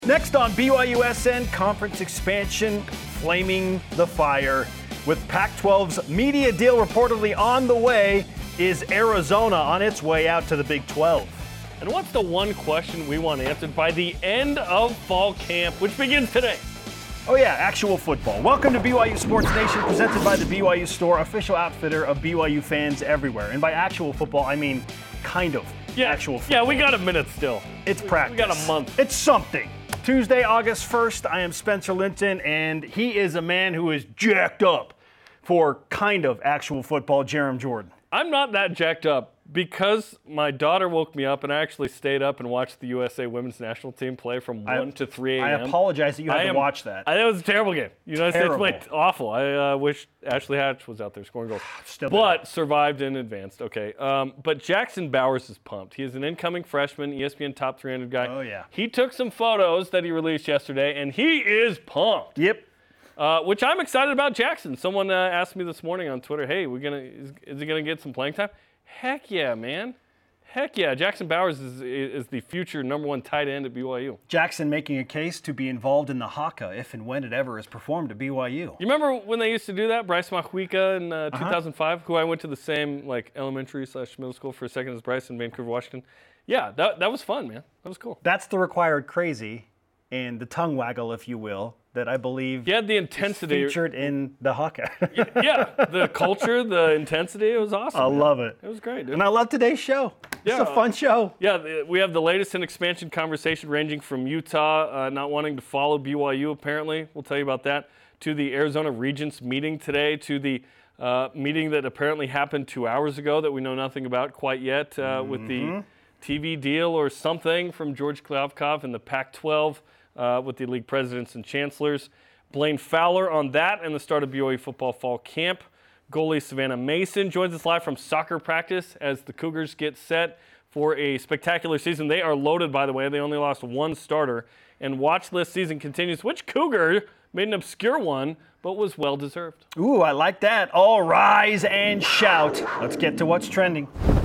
Next on BYUSN, conference expansion flaming the fire. With Pac-12's media deal reportedly on the way, is Arizona on its way out to the Big 12? And what's the one question we want answered by the end of fall camp, which begins today? Oh yeah, actual football. Welcome to BYU Sports Nation, presented by the BYU Store, official outfitter of BYU fans everywhere. And by actual football, I mean kind of actual football. Yeah, we got a minute still. It's practice. We got a month. It's something. Tuesday, August 1st, I am Spencer Linton, and he is a man who is jacked up for kind of actual football, Jarom Jordan. I'm not that jacked up because my daughter woke me up and I actually stayed up and watched the USA women's national team play from 1 to 3 a.m. I apologize that you had to watch that. It was a terrible game. United States played awful. I wish Ashley Hatch was out there scoring goals. But survived and advanced. Okay. But Jackson Bowers is pumped. He is an incoming freshman, ESPN top 300 guy. Oh, yeah. He took some photos that he released yesterday, and he is pumped. Yep. Which I'm excited about Jackson. Someone asked me this morning on Twitter, hey, is he going to get some playing time? Heck yeah, man. Heck yeah. Jackson Bowers is the future number one tight end at BYU. Jackson making a case to be involved in the Haka if and when it ever is performed at BYU. You remember when they used to do that? Bryce Mahuika in 2005, who I went to the same elementary/middle school for a second as Bryce in Vancouver, Washington. Yeah, that was fun, man. That was cool. That's the required crazy and the tongue waggle, if you will, that I believe you had the intensity featured in the Haka. Yeah, the culture, the intensity, it was awesome. I love it. It was great, dude. And I love today's show. It's a fun show. Yeah, we have the latest in expansion conversation ranging from Utah not wanting to follow BYU, apparently. We'll tell you about that. To the Arizona Regents meeting today, to the meeting that apparently happened 2 hours ago that we know nothing about quite yet with the TV deal or something from George Kliavkoff and the Pac-12 with the league presidents and chancellors. Blaine Fowler on that and the start of BYU football fall camp. Goalie Savannah Mason joins us live from soccer practice as the Cougars get set for a spectacular season. They are loaded, by the way. They only lost one starter. And watch list season continues. Which Cougar made an obscure one, but was well-deserved? Ooh, I like that. All rise and shout. Let's get to what's trending.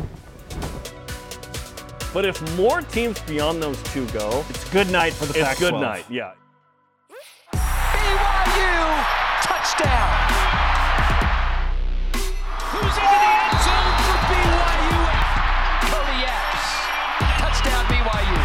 But if more teams beyond those two go, it's good night for the Pac-12. It's good night, yeah. BYU touchdown. Who's into the end zone for BYU? Cody Epps. Touchdown BYU.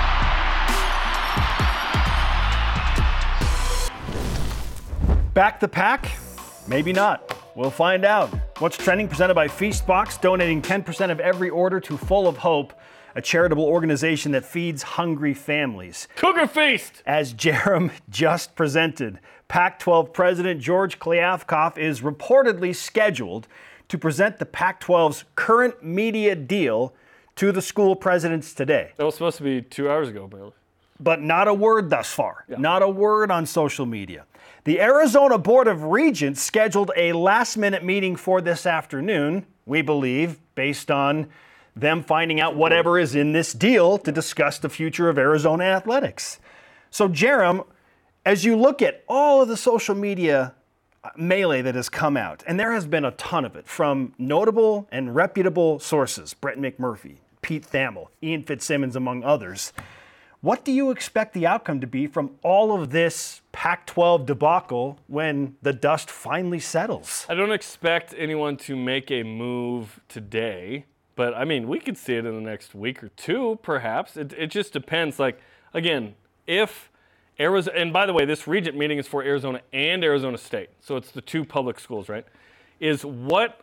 Back the Pack? Maybe not. We'll find out. What's trending presented by Feastbox, donating 10% of every order to Full of Hope, a charitable organization that feeds hungry families. Cougar Feast! As Jarom just presented, Pac-12 President George Kliavkoff is reportedly scheduled to present the Pac-12's current media deal to the school presidents today. That was supposed to be 2 hours ago, barely. But not a word thus far. Yeah. Not a word on social media. The Arizona Board of Regents scheduled a last-minute meeting for this afternoon, we believe, based on them finding out whatever is in this deal to discuss the future of Arizona athletics. So, Jarom, as you look at all of the social media melee that has come out, and there has been a ton of it from notable and reputable sources, Brett McMurphy, Pete Thamel, Ian Fitzsimmons, among others, what do you expect the outcome to be from all of this Pac-12 debacle when the dust finally settles? I don't expect anyone to make a move today. But, I mean, we could see it in the next week or two, perhaps. It just depends. Like, again, if Arizona – and, by the way, this Regent meeting is for Arizona and Arizona State. So it's the two public schools, right? Is what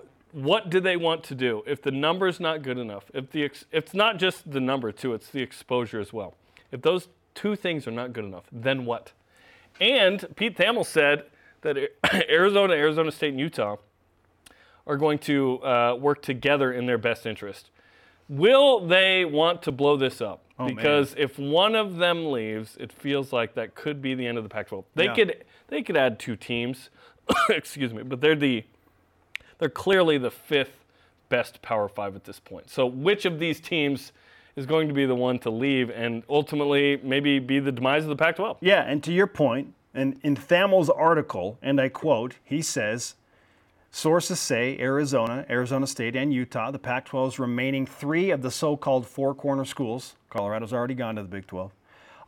do they want to do? If the number's not good enough, if it's not just the number, too, it's the exposure as well. If those two things are not good enough, then what? And Pete Thamel said that Arizona, Arizona State, and Utah – are going to work together in their best interest. Will they want to blow this up? Because if one of them leaves, it feels like that could be the end of the Pac-12. They could add two teams, excuse me, but they're clearly the fifth best Power Five at this point. So which of these teams is going to be the one to leave and ultimately maybe be the demise of the Pac-12? Yeah, and to your point, and in Thamel's article, and I quote, he says, sources say Arizona, Arizona State, and Utah, the Pac-12's remaining three of the so-called four-corner schools, Colorado's already gone to the Big 12,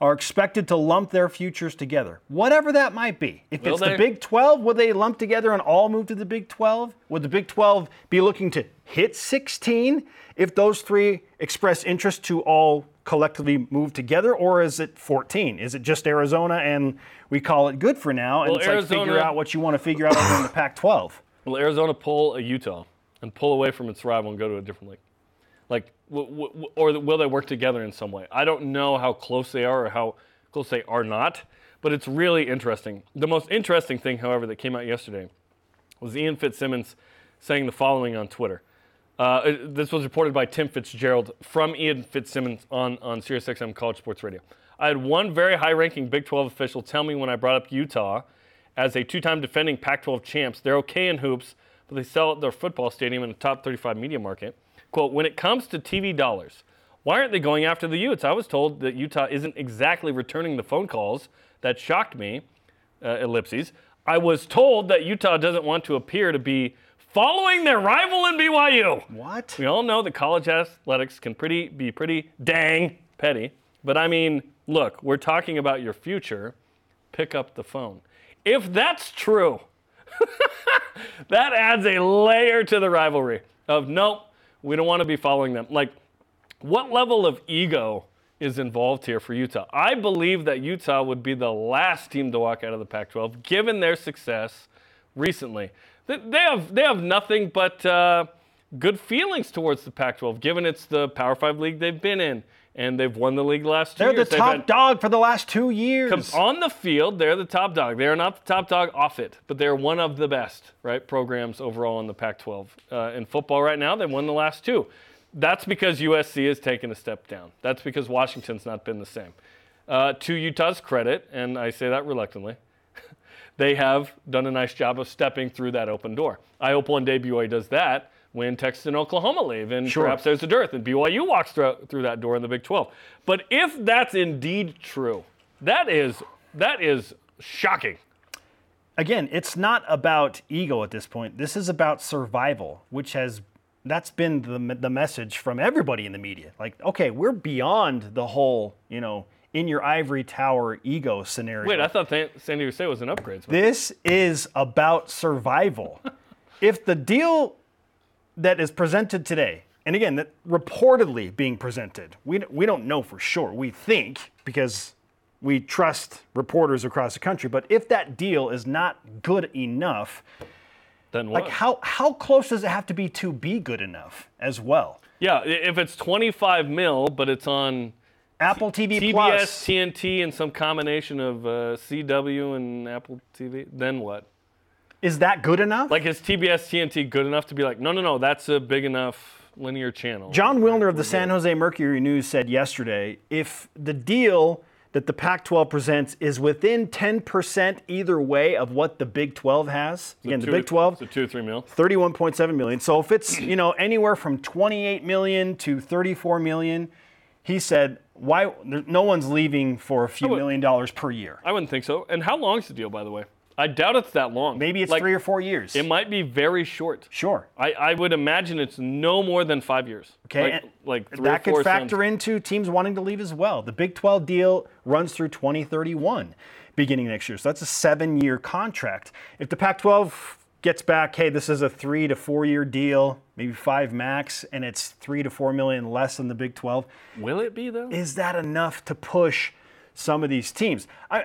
are expected to lump their futures together, whatever that might be. If Will it's they? the Big 12, will they lump together and all move to the Big 12? Would the Big 12 be looking to hit 16 if those three express interest to all collectively move together, or is it 14? Is it just Arizona and we call it good for now, and Well, it's like Arizona- figure out what you want to figure out over in the Pac-12? Will Arizona pull a Utah and pull away from its rival and go to a different league? Like, or will they work together in some way? I don't know how close they are or how close they are not, but it's really interesting. The most interesting thing, however, that came out yesterday was Ian Fitzsimmons saying the following on Twitter. This was reported by Tim Fitzgerald from Ian Fitzsimmons on SiriusXM College Sports Radio. I had one very high-ranking Big 12 official tell me when I brought up Utah as a two-time defending Pac-12 champs, they're okay in hoops, but they sell at their football stadium in the top 35 media market. Quote, when it comes to TV dollars, why aren't they going after the Utes? I was told that Utah isn't exactly returning the phone calls. That shocked me, ellipses. I was told that Utah doesn't want to appear to be following their rival in BYU. What? We all know that college athletics can be pretty dang petty. But I mean, look, we're talking about your future. Pick up the phone. If that's true, that adds a layer to the rivalry of, nope, we don't want to be following them. Like, what level of ego is involved here for Utah? I believe that Utah would be the last team to walk out of the Pac-12, given their success recently. They have nothing but good feelings towards the Pac-12, given it's the Power 5 league they've been in, and they've won the league the last 2 They're years. the top dog for the last 2 years. On the field, they're the top dog. They are not the top dog off it, but they're one of the best, right, programs overall in the Pac-12. In football right now, they won the last two. That's because USC has taken a step down. That's because Washington's not been the same. To Utah's credit, and I say that reluctantly, they have done a nice job of stepping through that open door. I hope one day BYU does that when Texas and Oklahoma leave, and perhaps there's a dearth, and BYU walks through that door in the Big 12. But if that's indeed true, that is shocking. Again, it's not about ego at this point. This is about survival, that's been the message from everybody in the media. Like, okay, we're beyond the whole, in your ivory tower ego scenario. Wait, I thought San Diego State was an upgrade. This is about survival. If the deal that is presented today, and again, that reportedly being presented, we don't know for sure. We think, because we trust reporters across the country, but if that deal is not good enough, then what? like how close does it have to be good enough as well? Yeah, if it's $25 million, but it's on Apple TV TBS, Plus, TNT, and some combination of CW and Apple TV, then what? is that good enough? Like, is TBS, TNT good enough to be like, no, that's a big enough linear channel? John Wilner of the San Jose Mercury News said yesterday, if the deal that the Pac-12 presents is within 10% either way of what the Big 12 has, again, the Big 12, so 2 or 3 mil. $31.7 million. So if it's, anywhere from $28 million to $34 million, he said, no one's leaving for a few $1 million per year. I wouldn't think so. And how long is the deal, by the way? I doubt it's that long. Maybe it's 3 or 4 years. It might be very short. Sure. I would imagine it's no more than 5 years. Okay, like 3 that or 4 could factor into teams wanting to leave as well. The Big 12 deal runs through 2031, beginning next year. So that's a 7-year contract. If the Pac-12 gets back, hey, this is a 3 to 4 year deal, maybe 5 max, and it's 3 to 4 million less than the Big 12. Will it be, though? Is that enough to push some of these teams?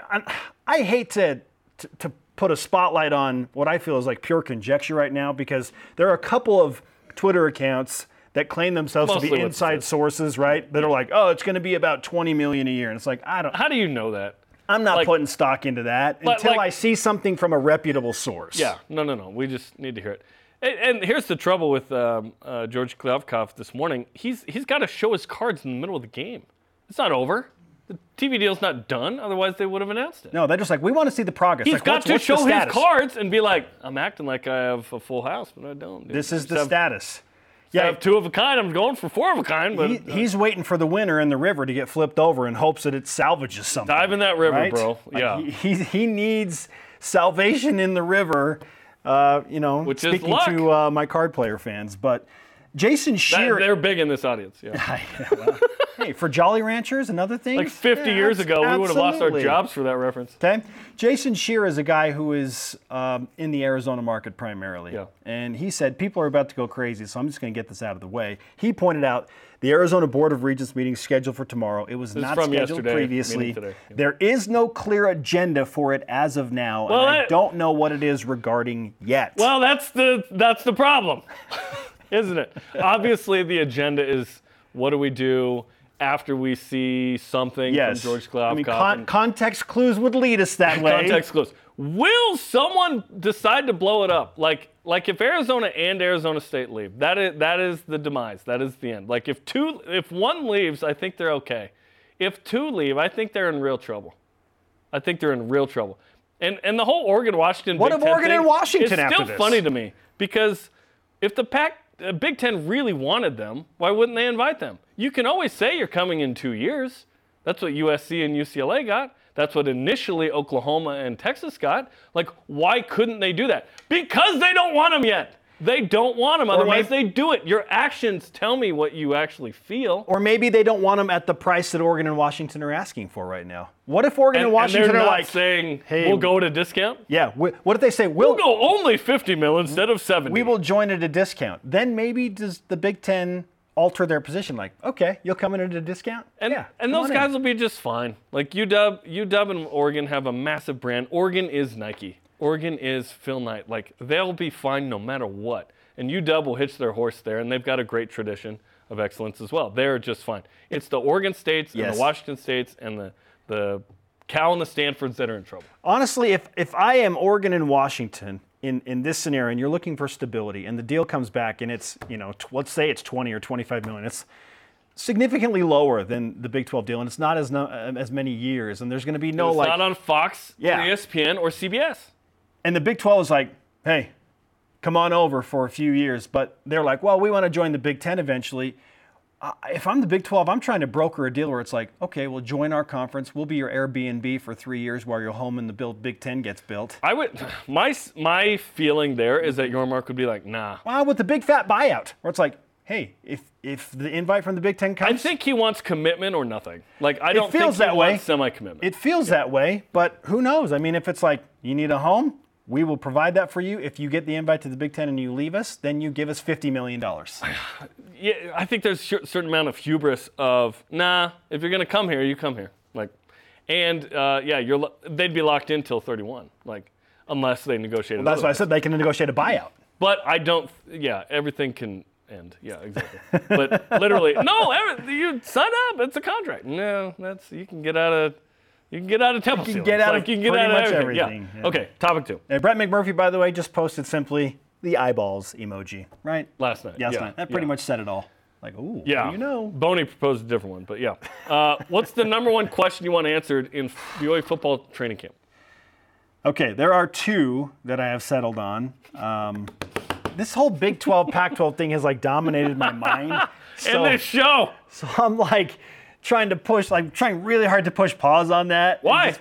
I hate to put a spotlight on what I feel is like pure conjecture right now, because there are a couple of Twitter accounts that claim themselves to be inside sources, right? That are like, oh, it's going to be about $20 million a year. And it's like, How do you know that? I'm not putting stock into that until I see something from a reputable source. Yeah, no. We just need to hear it. And here's the trouble with George Kliavkoff this morning. He's got to show his cards in the middle of the game. It's not over. The TV deal's not done. Otherwise, they would have announced it. No, they're just like, we want to see the progress. He's like, got to what's show the his status? cards and be like, I'm acting like I have a full house, but I don't. This is the status. I have 2 of a kind. I'm going for 4 of a kind. But he's waiting for the winner in the river to get flipped over in hopes that it salvages something. dive in that river, right? bro. Yeah. He needs salvation in the river, Which is speaking luck. to my card player fans. But Jason Shearer. They're big in this audience. Yeah. Hey, for Jolly Ranchers and other things. Like 50 years ago, we would have lost our absolutely. jobs for that reference. Okay. Jason Shearer is a guy who is in the Arizona market primarily. Yeah. And he said, people are about to go crazy, so I'm just going to get this out of the way. He pointed out the Arizona Board of Regents meeting scheduled for tomorrow. It was This is not from scheduled yesterday, previously. meeting today. Yeah. There is no clear agenda for it as of now, Well, and I don't know what it is regarding yet. Well, that's the problem, isn't it? Obviously, the agenda is what do we do after we see something yes. from George Kliavkoff. I mean, context clues would lead us that way. Context clues. Will someone decide to blow it up? Like if Arizona and Arizona State leave, that is the demise. That is the end. Like if one leaves, I think they're okay. If two leave, I think they're in real trouble. And the whole Oregon-Washington What Big of Ten Oregon thing and Washington is after still this? funny to me because if the Big Ten really wanted them, why wouldn't they invite them? You can always say you're coming in 2 years. That's what USC and UCLA got. That's what initially Oklahoma and Texas got. Like, why couldn't they do that? Because they don't want them yet. They don't want them. Otherwise, they do it. Your actions tell me what you actually feel. Or maybe they don't want them at the price that Oregon and Washington are asking for right now. What if Oregon and Washington they're are not like, saying, hey, we'll go at a discount? yeah, what if they say, We'll go only $50 million instead of $70. we will join at a discount? Then maybe does the Big Ten alter their position? Like, okay, you'll come in at a discount? And come those on guys in. will be just fine. Like UW and Oregon have a massive brand. Oregon is Nike. Oregon is Phil Knight. Like, they'll be fine no matter what. And UW will hitch their horse there, and they've got a great tradition of excellence as well. They're just fine. It's the Oregon States and the Washington States and the Cal and the Stanfords that are in trouble. Honestly, if I am Oregon and Washington in this scenario, and you're looking for stability, and the deal comes back, and it's, let's say it's 20 or 25 million, it's significantly lower than the Big 12 deal, and it's not as many years, and there's going to be no It's not on Fox, or ESPN, or CBS. And the Big 12 is like, hey, come on over for a few years. But they're like, well, we want to join the Big 10 eventually. If I'm the Big 12, I'm trying to broker a deal where it's like, okay, well, join our conference. We'll be your Airbnb for 3 years while your home in the Big 10 gets built. My feeling there is that Yormark would be like, nah. Well, with the big fat buyout, where it's like, hey, if the invite from the Big 10 comes. I think he wants commitment or nothing. Like, I don't feels think he that way. wants semi-commitment. It feels that way, but who knows? I mean, if it's like, you need a home, we will provide that for you. If you get the invite to the Big Ten and you leave us, then you give us $50 million. Yeah, I think there's a certain amount of hubris of, nah, if you're going to come here, you come here. Like, and they'd be locked in till 31, like, unless they negotiate. Well, that's why I said they can negotiate a buyout. But I don't. Yeah, everything can end. Yeah, exactly. But literally, no. You sign up. It's a contract. No, you can get out of. You can get out of Temple. You can get out of pretty much everything. Yeah. Okay, topic 2. Brett McMurphy, by the way, just posted simply the eyeballs emoji, right? Last night. Last night. That pretty much said it all. Like, ooh, yeah. you know. Boney proposed a different one, but yeah. What's the number one question you want answered in BYU football training camp? Okay, there are 2 that I have settled on. This whole Big 12, Pac-12 thing has like dominated my mind. In this show. So I'm like trying really hard to push pause on that. Why?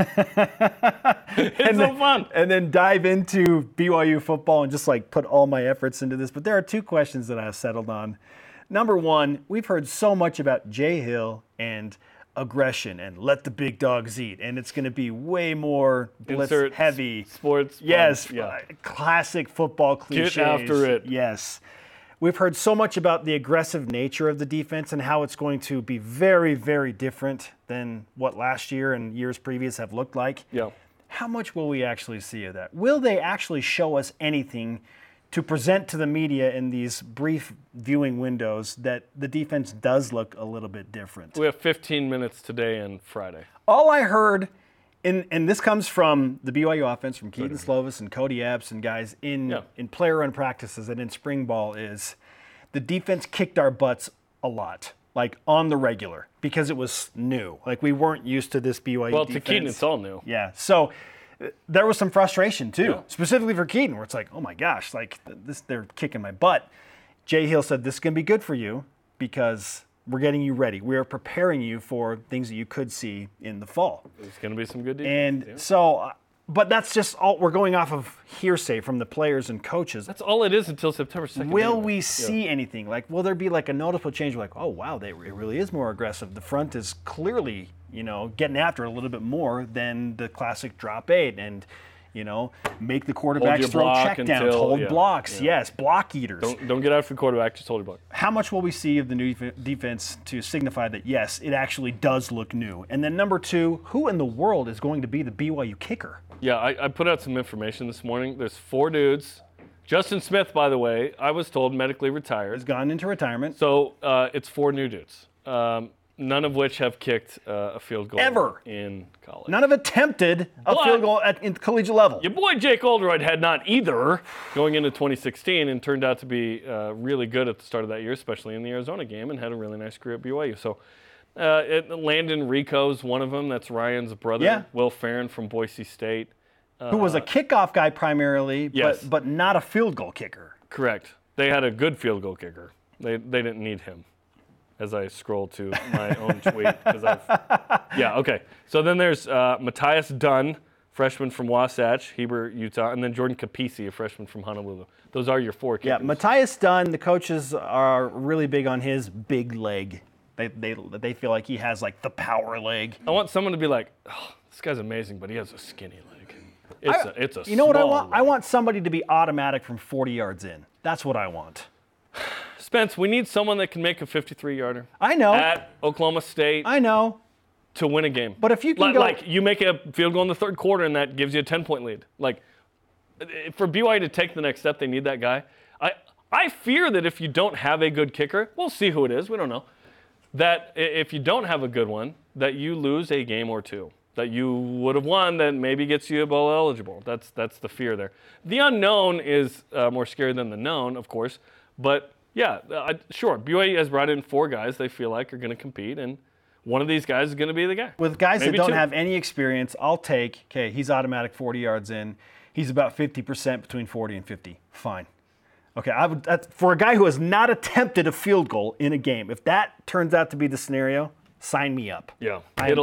It's so fun. And then dive into BYU football and just like put all my efforts into this. But there are 2 questions that I've settled on. Number 1, we've heard so much about Jay Hill and aggression and let the big dogs eat. And it's going to be way more blitz heavy. Sports. Yes. Yeah. Classic football cliches. Get after it. Yes. We've heard so much about the aggressive nature of the defense and how it's going to be very, very different than what last year and years previous have looked like. Yeah. How much will we actually see of that? Will they actually show us anything to present to the media in these brief viewing windows that the defense does look a little bit different? We have 15 minutes today and Friday. All I heard, and this comes from the BYU offense, from Keaton Slovis and Cody Epps and guys in player run practices and in spring ball, is the defense kicked our butts a lot, like on the regular, because it was new. Like we weren't used to this BYU defense. Well, to Keaton, it's all new. Yeah. So there was some frustration too, specifically for Keaton, where it's like, oh my gosh, like they're kicking my butt. Jay Hill said, this is going to be good for you because we're getting you ready. We are preparing you for things that you could see in the fall. There's going to be some good defense. And so But that's just all. We're going off of hearsay from the players and coaches. That's all it is until September 2nd. Will anyway. we see anything? Like, will there be like a noticeable change? Like, oh wow, it really is more aggressive. The front is clearly, getting after it a little bit more than the classic drop 8, and make the quarterbacks throw checkdowns, hold blocks. Yeah. Yes, block eaters. Don't get after the quarterback. Just hold your block. How much will we see of the new defense to signify that yes, it actually does look new? And then number 2, who in the world is going to be the BYU kicker? Yeah, I put out some information this morning. There's 4 dudes. Justin Smith, by the way, I was told medically retired. Has gone into retirement. So it's 4 new dudes, none of which have kicked a field goal ever in college. None have attempted a field goal in collegiate level. Your boy Jake Oldroyd had not either going into 2016 and turned out to be really good at the start of that year, especially in the Arizona game, and had a really nice career at BYU. So Landon Rico's one of them. That's Ryan's brother. Yeah. Will Farron from Boise State. Who was a kickoff guy primarily, yes. but not a field goal kicker. Correct. They had a good field goal kicker. They didn't need him. As I scroll to my own tweet. Okay. So then there's Matthias Dunn, freshman from Wasatch, Heber, Utah, and then Jordan Capisi, a freshman from Honolulu. Those are your 4 kickers. Yeah, Matthias Dunn, the coaches are really big on his big leg. They feel like he has like the power leg. I want someone to be like, oh, this guy's amazing, but he has a skinny leg. It's a You know what I small want? leg. I want somebody to be automatic from 40 yards in. That's what I want. Spence, we need someone that can make a 53-yarder. I know. At Oklahoma State. I know. To win a game. But if you can like you make a field goal in the 3rd quarter and that gives you a 10-point lead. Like for BYU to take the next step, they need that guy. I fear that if you don't have a good kicker, we'll see who it is. We don't know. That if you don't have a good one, that you lose a game or 2 that you would have won that maybe gets you bowl eligible. That's the fear there. The unknown is more scary than the known, of course. But yeah, sure. BYU has brought in 4 guys they feel like are going to compete, and one of these guys is going to be the guy. With guys maybe that don't 2. have any experience, I'll take, okay, he's automatic 40 yards in. He's about 50% between 40 and 50. Fine. Okay, for a guy who has not attempted a field goal in a game, if that turns out to be the scenario, sign me up. Yeah,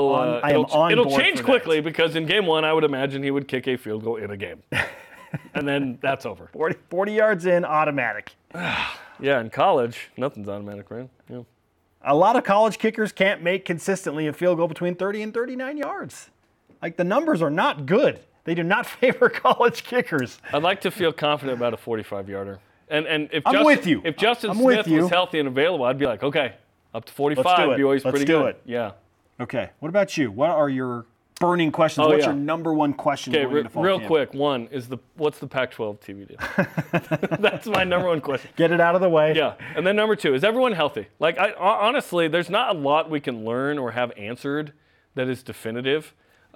it'll change quickly because in game 1, I would imagine he would kick a field goal in a game. And then that's over. 40 yards in, automatic. Yeah, in college, nothing's automatic, right? Yeah. A lot of college kickers can't make consistently a field goal between 30 and 39 yards. Like, the numbers are not good. They do not favor college kickers. I'd like to feel confident about a 45-yarder. And if If Justin Smith was healthy and available, I'd be like, okay, up to 45, BYU's pretty good. Let's do it. Yeah. Okay, what about you? What are your burning questions? What's your number 1 question going into fall real camp? quick, one is what's the Pac-12 TV deal? That's my number 1 question. Get it out of the way. Yeah, and then number 2, is everyone healthy? Like, honestly, there's not a lot we can learn or have answered that is definitive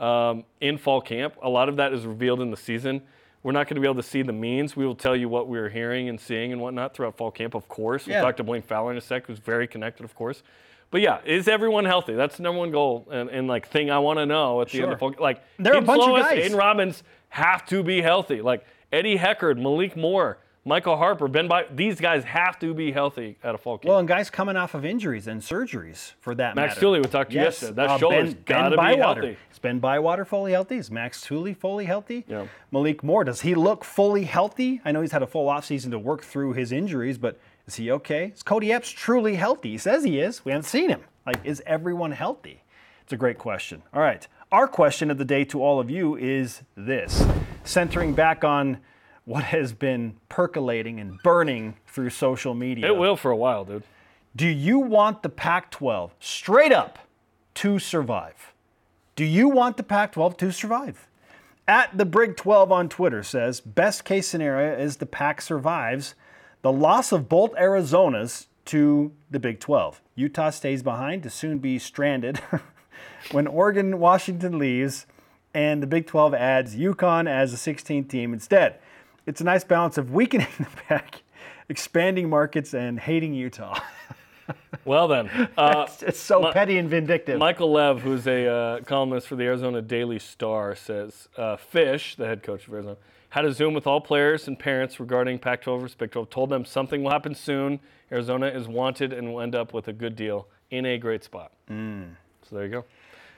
in fall camp. A lot of that is revealed in the season. We're not going to be able to see the means. We will tell you what we're hearing and seeing and whatnot throughout fall camp, of course. We'll talk to Blaine Fowler in a sec, who's very connected, of course. But yeah, is everyone healthy? That's the number 1 goal and like thing I want to know at the end of fall. Like, there are a bunch of guys. Aiden Robbins have to be healthy. Like Eddie Heckard, Malik Moore, Michael Harper, these guys have to be healthy at a fall camp. Well, and guys coming off of injuries and surgeries for that Max matter. Tooley, we talked to you yesterday. That shoulder's got to be healthy. Is Ben Bywater fully healthy? Is Max Tooley fully healthy? Yeah. Malik Moore, does he look fully healthy? I know he's had a full offseason to work through his injuries, but is he okay? Is Cody Epps truly healthy? He says he is. We haven't seen him. Like, is everyone healthy? It's a great question. All right. Our question of the day to all of you is this. Centering back on what has been percolating and burning through social media. It will for a while, dude. Do you want the Pac-12 straight up to survive? Do you want the Pac-12 to survive? At the Brig 12 on Twitter says, best case scenario is the Pac survives the loss of both Arizonas to the Big 12. Utah stays behind to soon be stranded when Oregon, Washington leaves, and the Big 12 adds UConn as a 16th team instead. It's a nice balance of weakening the Pac, expanding markets, and hating Utah. Well then. It's so petty and vindictive. Michael Lev, who's a columnist for the Arizona Daily Star, says Fish, the head coach of Arizona, had a Zoom with all players and parents regarding Pac-12 versus Big 12, told them something will happen soon. Arizona is wanted and will end up with a good deal in a great spot. So there you go.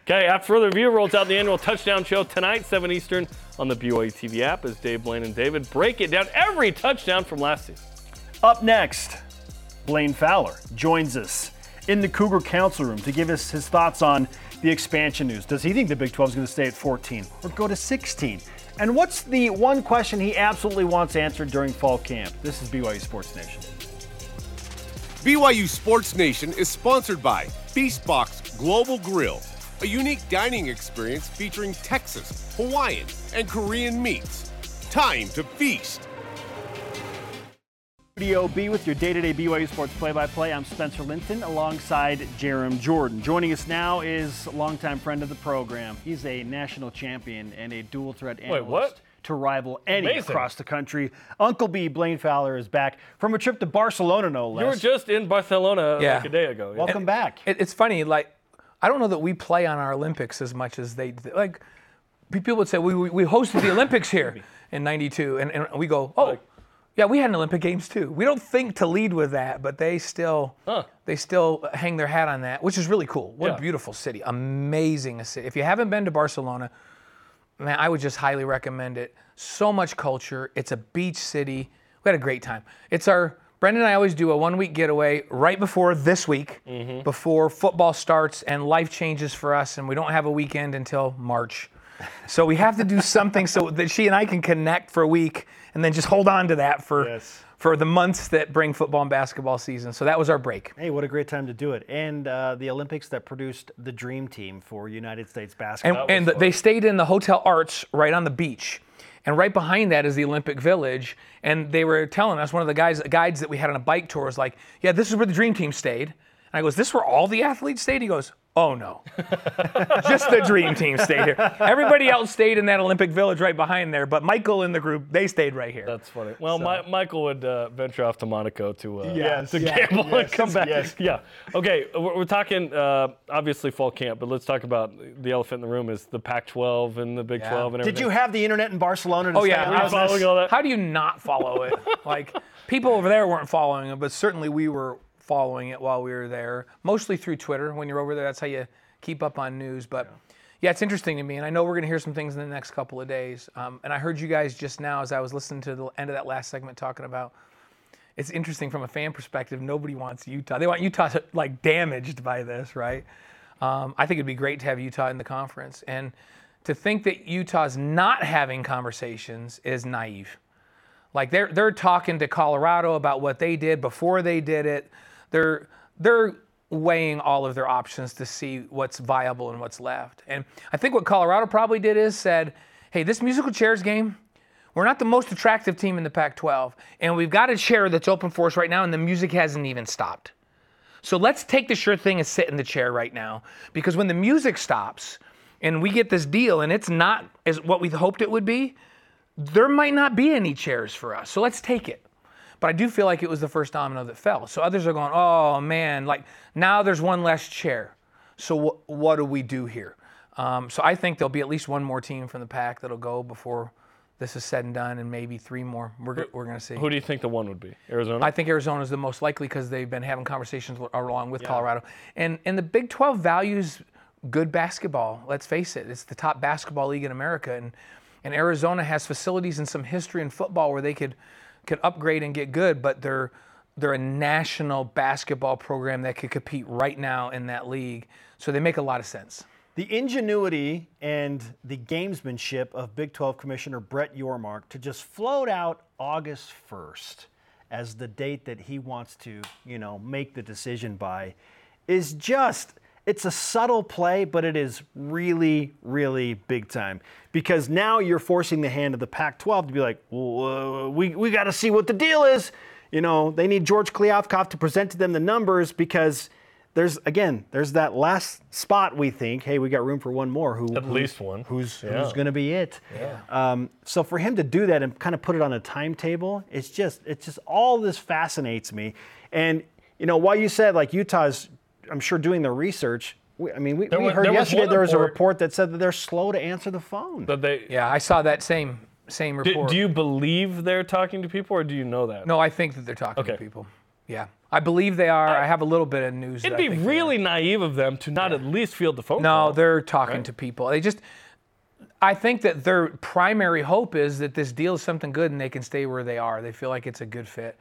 Okay, after further review, rolls out the annual touchdown show tonight, 7 Eastern, on the BYU TV app as Dave, Blaine, and David break it down every touchdown from last season. Up next, Blaine Fowler joins us in the Cougar Council Room to give us his thoughts on the expansion news. Does he think the Big 12 is going to stay at 14 or go to 16? And what's the one question he absolutely wants answered during fall camp? This is BYU Sports Nation. BYU Sports Nation is sponsored by Feastbox Global Grill, a unique dining experience featuring Texas, Hawaiian, and Korean meats. Time to feast. Studio B with your day-to-day BYU Sports play-by-play. I'm Spencer Linton alongside Jerem Jordan. Joining us now is a longtime friend of the program. He's a national champion and a dual-threat analyst to rival any across the country. Uncle B, Blaine Fowler, is back from a trip to Barcelona, no less. You were just in Barcelona like a day ago. Yeah. Welcome back. It's funny, like, I don't know that we play on our Olympics as much as they do. Like, people would say, we hosted the Olympics here in '92, and we go, yeah, we had an Olympic Games too. We don't think to lead with that, but they still hang their hat on that, which is really cool. What a beautiful city, amazing city. If you haven't been to Barcelona, man, I would just highly recommend it. So much culture. It's a beach city. We had a great time. Brendan and I always do a 1-week getaway right before this week, before football starts and life changes for us, and we don't have a weekend until March. So we have to do something so that she and I can connect for a week and then just hold on to that for the months that bring football and basketball season. So that was our break. Hey, what a great time to do it. And the Olympics that produced the dream team for United States basketball. And they stayed in the Hotel Arts right on the beach. And right behind that is the Olympic Village. And they were telling us, one of the guides that we had on a bike tour was like, yeah, this is where the dream team stayed. And I goes, this is where all the athletes stayed? He goes, oh no, just the dream team stayed here. Everybody else stayed in that Olympic Village right behind there, but Michael and the group, they stayed right here. That's funny. Well, Michael would venture off to Monaco to gamble and come back. Yes. Yeah. Okay, we're talking obviously fall camp, but let's talk about the elephant in the room is the Pac-12 and the Big 12 and everything. Did you have the internet in Barcelona to Oh yeah, I was following all that. How do you not follow it? Like, people over there weren't following it, but certainly we were following it while we were there, mostly through Twitter. When you're over there, that's how you keep up on news. But yeah, it's interesting to me, and I know we're going to hear some things in the next couple of days. And I heard you guys just now as I was listening to the end of that last segment talking about, it's interesting from a fan perspective, nobody wants Utah. They want Utah like damaged by this, right? I think it'd be great to have Utah in the conference. And to think that Utah's not having conversations is naive. Like, they're talking to Colorado about what they did before they did it. They're weighing all of their options to see what's viable and what's left. And I think what Colorado probably did is said, hey, this musical chairs game, we're not the most attractive team in the Pac-12, and we've got a chair that's open for us right now, and the music hasn't even stopped. So let's take the sure thing and sit in the chair right now, because when the music stops and we get this deal and it's not as what we hoped it would be, there might not be any chairs for us. So let's take it. But I do feel like it was the first domino that fell. So others are going, oh man, like now there's one less chair. So what do we do here? So I think there'll be at least one more team from the Pac that'll go before this is said and done, and maybe 3 more. We're going to see. Who do you think the one would be? Arizona? I think Arizona is the most likely because they've been having conversations along with Colorado. And the Big 12 values good basketball. Let's face it. It's the top basketball league in America. And Arizona has facilities and some history in football where they could upgrade and get good, but they're a national basketball program that could compete right now in that league. So they make a lot of sense. The ingenuity and the gamesmanship of Big 12 Commissioner Brett Yormark to just float out August 1st as the date that he wants to, make the decision by is just, it's a subtle play, but it is really, really big time. Because now you're forcing the hand of the Pac-12 to be like, well, we got to see what the deal is. They need George Kliavkoff to present to them the numbers because there's that last spot we think, hey, we got room for one more. At least one. Who's going to be it? Yeah. So for him to do that and kind of put it on a timetable, it's just all this fascinates me. And, while you said like Utah's, I'm sure, doing the research, we heard yesterday there was a report that said that they're slow to answer the phone. Yeah, I saw that same report. Do you believe they're talking to people, or do you know that? No, I think that they're talking to people. Yeah. I believe they are. I have a little bit of news. It'd that I be think they really naive of them to not at least field the phone No, call. they're talking to people. I think that their primary hope is that this deal is something good and they can stay where they are. They feel like it's a good fit.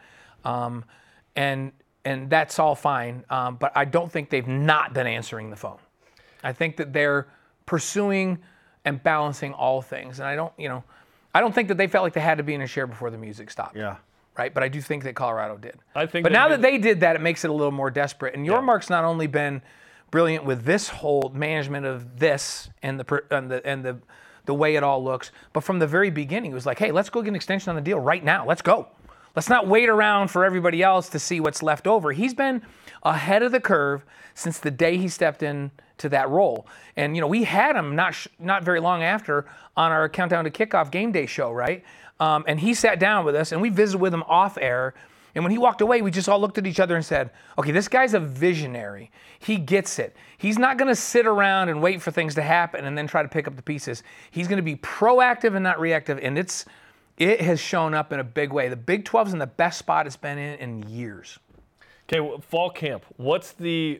And that's all fine. But I don't think they've not been answering the phone. I think that they're pursuing and balancing all things. And I don't think that they felt like they had to be in a share before the music stopped. Yeah. Right, but I do think that Colorado did. But now that they did that, it makes it a little more desperate. And Yormark's not only been brilliant with this whole management of this and the way it all looks, but from the very beginning, it was like, hey, let's go get an extension on the deal right now. Let's go. Let's not wait around for everybody else to see what's left over. He's been ahead of the curve since the day he stepped in to that role. And we had him not very long after on our Countdown to Kickoff game day show, right? And he sat down with us, and we visited with him off air. And when he walked away, we just all looked at each other and said, okay, this guy's a visionary. He gets it. He's not going to sit around and wait for things to happen and then try to pick up the pieces. He's going to be proactive and not reactive, and it has shown up in a big way. The Big 12's in the best spot it's been in years. Okay, fall camp. What's the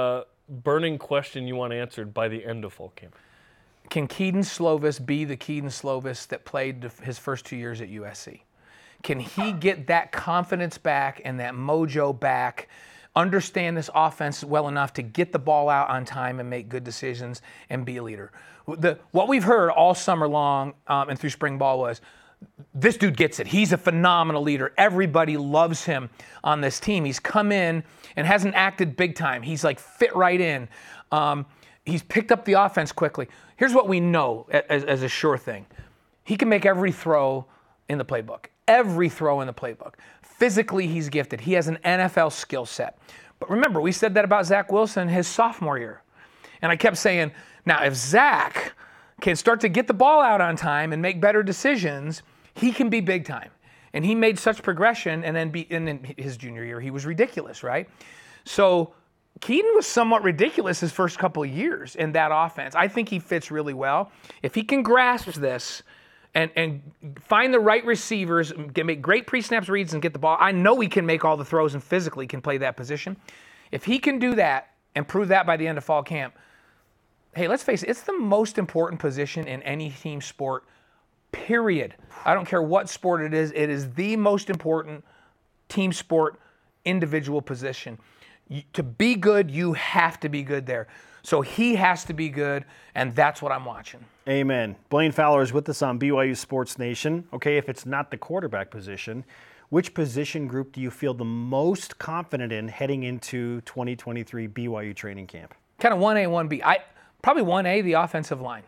burning question you want answered by the end of fall camp? Can Kedon Slovis be the Kedon Slovis that played his first 2 years at USC? Can he get that confidence back and that mojo back, understand this offense well enough to get the ball out on time and make good decisions and be a leader? What we've heard all summer long and through spring ball was, this dude gets it. He's a phenomenal leader. Everybody loves him on this team. He's come in and hasn't acted big time. He's like fit right in. He's picked up the offense quickly. Here's what we know as a sure thing. He can make every throw in the playbook. Every throw in the playbook. Physically, he's gifted. He has an NFL skill set. But remember, we said that about Zach Wilson his sophomore year. And I kept saying, now if Zach can start to get the ball out on time and make better decisions, he can be big time. And he made such progression, and then his junior year, he was ridiculous, right? So Kedon was somewhat ridiculous his first couple of years in that offense. I think he fits really well. If he can grasp this and find the right receivers, can make great pre-snaps reads and get the ball, I know he can make all the throws and physically can play that position. If he can do that and prove that by the end of fall camp, hey, let's face it, it's the most important position in any team sport, period. I don't care what sport it is the most important team sport individual position. To be good, you have to be good there. So he has to be good, and that's what I'm watching. Amen. Blaine Fowler is with us on BYU Sports Nation. Okay, if it's not the quarterback position, which position group do you feel the most confident in heading into 2023 BYU training camp? Kind of 1A, 1B. Probably 1A, the offensive line.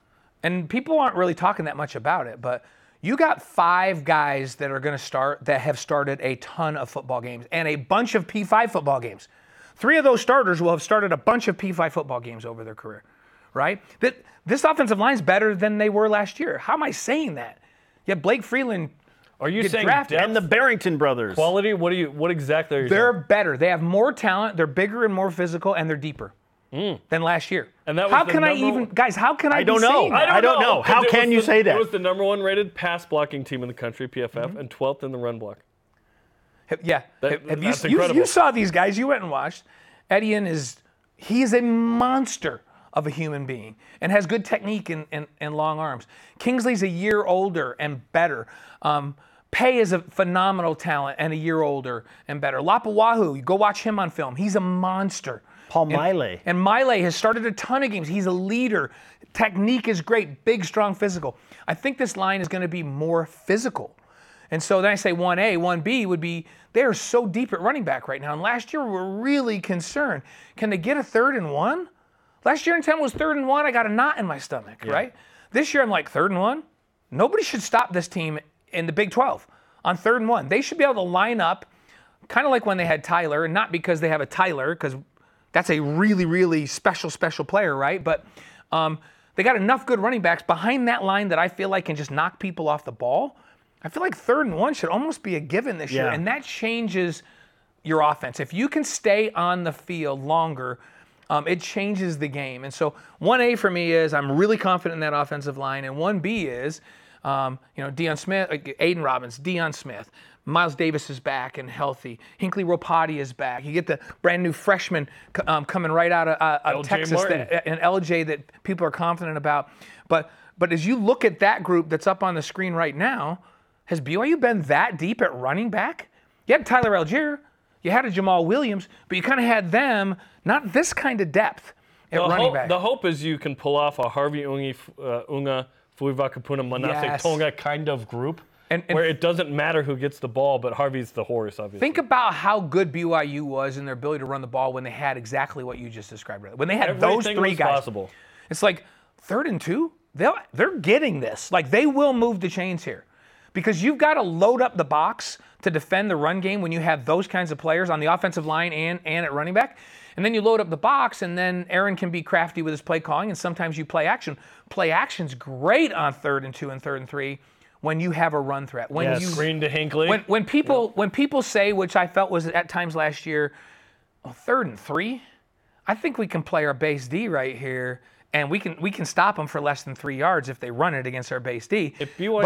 And people aren't really talking that much about it, but you got 5 guys that are going to start that have started a ton of football games and a bunch of P5 football games. 3 of those starters will have started a bunch of P5 football games over their career, right? This offensive line is better than they were last year. How am I saying that? Yeah, Blake Freeland. Are you saying drafted. And the Barrington brothers. Quality? What exactly are you saying? They're better. They have more talent. They're bigger and more physical, and they're deeper than last year. And that was how the can I number even, one- guys? How can I? don't be know. saying that? I don't know. How It can was you say that? It was the number 1 rated pass blocking team in the country, PFF, and 12th in the run block. Yeah. Have That's you incredible. saw these guys? You went and watched. Etienne is a monster of a human being and has good technique and long arms. Kingsley's a year older and better. Pay is a phenomenal talent and a year older and better. Lapuahu, you go watch him on film. He's a monster. Paul Miley. And Miley has started a ton of games. He's a leader. Technique is great. Big, strong, physical. I think this line is going to be more physical. And so then I say 1A, 1B would be they are so deep at running back right now. And last year we were really concerned. Can they get a 3rd and 1? Last year in 10 was 3rd and 1. I got a knot in my stomach, right? This year I'm like 3rd and 1. Nobody should stop this team in the Big 12 on 3rd and 1. They should be able to line up kind of like when they had Tyler, and not because they have a Tyler, because that's a really, really special player, right? But they got enough good running backs behind that line that I feel like can just knock people off the ball. I feel like 3rd and 1 should almost be a given this year, and that changes your offense. If you can stay on the field longer, it changes the game. And so 1A for me is I'm really confident in that offensive line, and 1B is Deion Smith, Aiden Robbins, Deion Smith. Miles Davis is back and healthy. Hinckley Ropati is back. You get the brand new freshman coming right out of Texas and LJ that people are confident about. But as you look at that group that's up on the screen right now, has BYU been that deep at running back? You had Tyler Algier, you had a Jamal Williams, but you kind of had them, not this kind of depth at running back. The hope is you can pull off a Harvey Unga Fuivakapuna Manase Tonga kind of group. Where it doesn't matter who gets the ball, but Harvey's the horse, obviously. Think about how good BYU was in their ability to run the ball when they had exactly what you just described. When they had those three guys. Possible. It's like 3rd and 2, they're getting this. Like, they will move the chains here. Because you've got to load up the box to defend the run game when you have those kinds of players on the offensive line and at running back. And then you load up the box, and then Aaron can be crafty with his play calling, and sometimes you play action. Play action's great on 3rd and 2 and 3rd and 3. When you have a run threat, when you screen to Hinckley. When people say, which I felt was at times last year, 3rd and 3, I think we can play our base D right here, and we can stop them for less than 3 yards if they run it against our base D.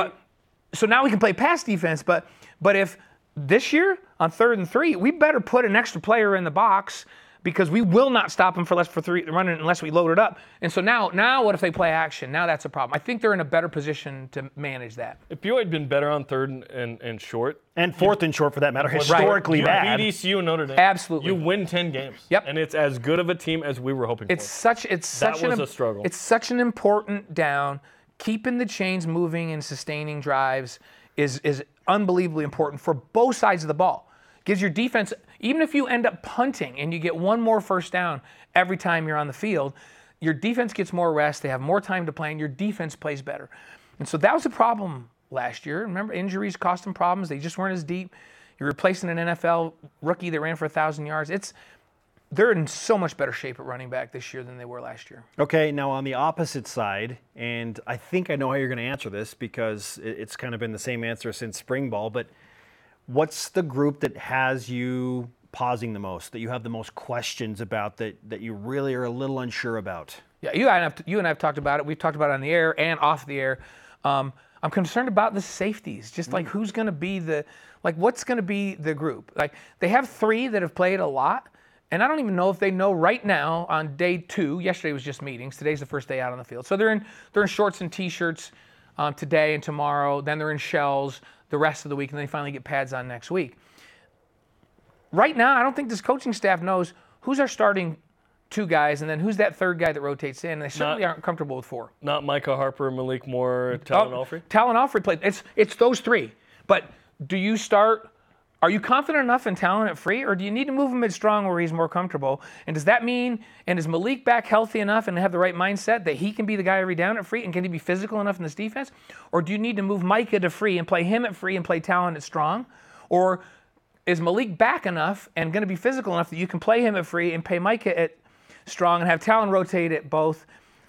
So now we can play pass defense, but if this year on 3rd and 3, we better put an extra player in the box, because we will not stop them for running unless we load it up. And so now what if they play action? Now that's a problem. I think they're in a better position to manage that. If BYU had been better on 3rd and short. And 4th and short for that matter, historically bad. You beat ECU and Notre Dame. Absolutely. You win 10 games. Yep. And it's as good of a team as we were hoping for. That was a struggle. It's such an important down. Keeping the chains moving and sustaining drives is unbelievably important for both sides of the ball. Gives your defense, even if you end up punting and you get one more first down every time you're on the field, your defense gets more rest, they have more time to play, and your defense plays better. And so that was a problem last year. Remember, injuries cost them problems. They just weren't as deep. You're replacing an NFL rookie that ran for 1,000 yards. They're in so much better shape at running back this year than they were last year. Okay, now on the opposite side, and I think I know how you're going to answer this because it's kind of been the same answer since spring ball, but what's the group that has you pausing the most, that you have the most questions about, that you really are a little unsure about? Yeah, you and I have talked about it. We've talked about it on the air and off the air. I'm concerned about the safeties, just like who's going to be what's going to be the group. Like, they have 3 that have played a lot, and I don't even know if they know right now on day 2. Yesterday was just meetings. Today's the first day out on the field. So they're in shorts and T-shirts today and tomorrow. Then they're in shells the rest of the week, and then they finally get pads on next week. Right now, I don't think this coaching staff knows who's our starting 2 guys, and then who's that 3rd guy that rotates in. And they certainly aren't comfortable with 4. Not Micah Harper, Malik Moore, Talon Alfrey? Talon Alfrey played. It's those 3. But do you start? Are you confident enough in Talon at free, or do you need to move him at strong where he's more comfortable? And does that mean, and is Malik back healthy enough and have the right mindset that he can be the guy every down at free, and can he be physical enough in this defense? Or do you need to move Micah to free and play him at free and play Talon at strong? Or is Malik back enough and going to be physical enough that you can play him at free and play Micah at strong and have Talon rotate at both?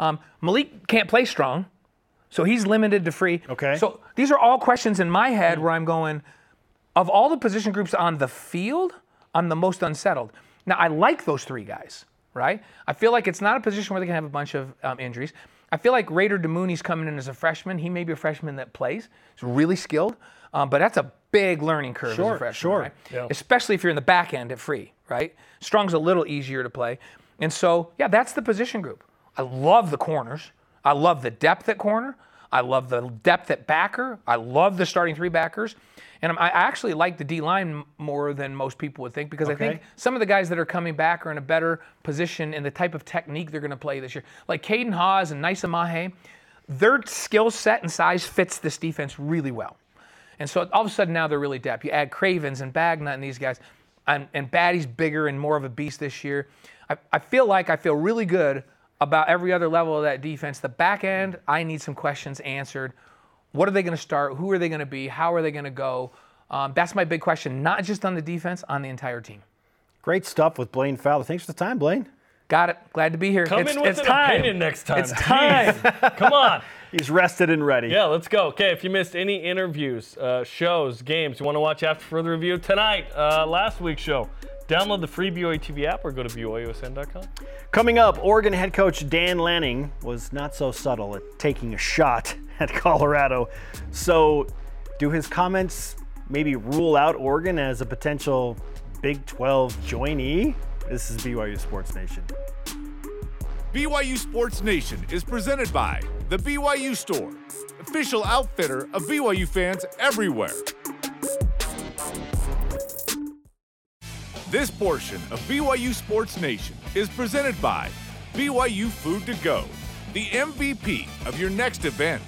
Malik can't play strong, so he's limited to free. Okay. So these are all questions in my head where I'm going, of all the position groups on the field, I'm the most unsettled. Now, I like those 3 guys, right? I feel like it's not a position where they can have a bunch of injuries. I feel like Raider DeMooney's coming in as a freshman. He may be a freshman that plays. He's really skilled, but that's a big learning curve as a freshman, right? Yeah. Especially if you're in the back end at free, right? Strong's a little easier to play. And so, yeah, that's the position group. I love the corners. I love the depth at corner. I love the depth at backer. I love the starting 3 backers. And I actually like the D-line more than most people would think, because I think some of the guys that are coming back are in a better position in the type of technique they're going to play this year. Like Caden Haws and Nisa Mahe, their skill set and size fits this defense really well. And so all of a sudden now they're really depth. You add Cravens and Bagnut and these guys, and Batty's bigger and more of a beast this year. I feel really good about every other level of that defense. The back end, I need some questions answered. What are they going to start? Who are they going to be? How are they going to go? That's my big question, not just on the defense, on the entire team. Great stuff with Blaine Fowler. Thanks for the time, Blaine. Got it. Glad to be here. Come in with an opinion next time. It's time. Come on. He's rested and ready. Yeah, let's go. Okay, if you missed any interviews, shows, games you want to watch after further review tonight, last week's show, download the free BYU TV app or go to BYUSN.com. Coming up, Oregon head coach Dan Lanning was not so subtle at taking a shot at Colorado. So do his comments maybe rule out Oregon as a potential Big 12 joinee? This is BYU Sports Nation. BYU Sports Nation is presented by The BYU Store, official outfitter of BYU fans everywhere. This portion of BYU Sports Nation is presented by BYU Food to Go, the MVP of your next event.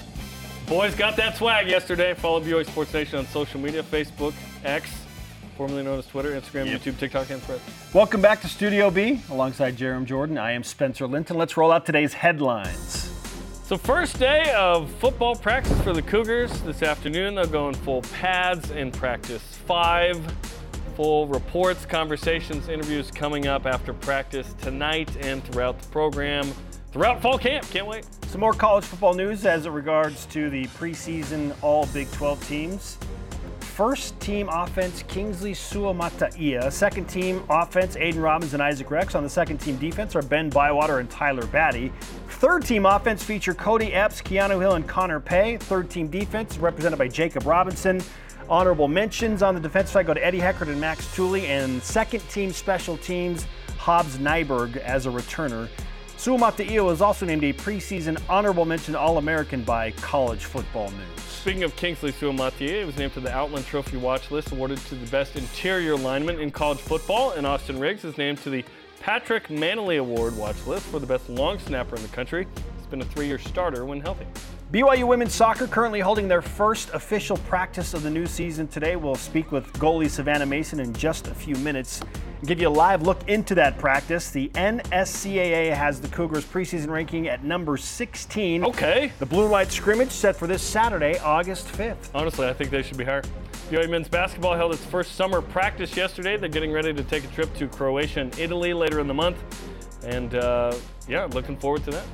Boys got that swag yesterday. Follow BYU Sports Nation on social media, Facebook, X, formerly known as Twitter, Instagram, YouTube, TikTok, and Threads. Welcome back to Studio B. Alongside Jerem Jordan, I am Spencer Linton. Let's roll out today's headlines. So first day of football practice for the Cougars this afternoon. They'll go in full pads in practice 5. Full reports, conversations, interviews coming up after practice tonight and throughout the program, throughout fall camp. Can't wait. Some more college football news as it regards to the preseason all Big 12 teams. First team offense, Kingsley Suamataia. Second team offense, Aiden Robbins and Isaac Rex. On the second team defense are Ben Bywater and Tyler Batty. Third team offense feature Cody Epps, Keanu Hill, and Connor Pay. Third team defense is represented by Jacob Robinson. Honorable mentions on the defensive side go to Eddie Heckard and Max Tooley. And second team special teams, Hobbs Nyberg as a returner. Suamataia was also named a preseason honorable mention All-American by College Football News. Speaking of Kingsley Suamataia, he was named to the Outland Trophy watch list awarded to the best interior lineman in college football, and Austin Riggs is named to the Patrick Manley Award watch list for the best long snapper in the country. He's been a 3-year starter when healthy. BYU women's soccer currently holding their first official practice of the new season today. We'll speak with goalie Savannah Mason in just a few minutes and give you a live look into that practice. The NSCAA has the Cougars preseason ranking at number 16. Okay. The blue and white scrimmage set for this Saturday, August 5th. Honestly, I think they should be higher. BYU men's basketball held its first summer practice yesterday. They're getting ready to take a trip to Croatia and Italy later in the month. And yeah, looking forward to that.